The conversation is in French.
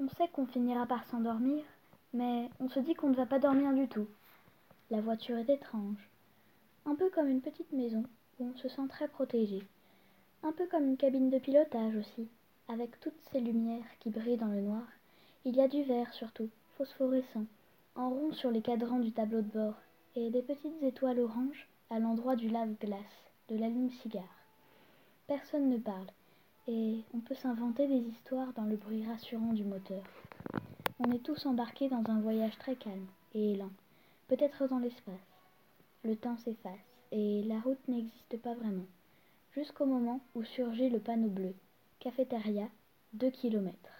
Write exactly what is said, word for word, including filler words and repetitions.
On sait qu'on finira par s'endormir, mais on se dit qu'on ne va pas dormir du tout. La voiture est étrange. Un peu comme une petite maison où on se sent très protégé. Un peu comme une cabine de pilotage aussi, avec toutes ces lumières qui brillent dans le noir. Il y a du vert surtout, phosphorescent, en rond sur les cadrans du tableau de bord, et des petites étoiles oranges à l'endroit du lave-glace, de l'allume-cigare. Personne ne parle, et on peut s'inventer des histoires dans le bruit rassurant du moteur. On est tous embarqués dans un voyage très calme et lent, peut-être dans l'espace. Le temps s'efface, et la route n'existe pas vraiment, jusqu'au moment où surgit le panneau bleu. Cafétéria, deux kilomètres.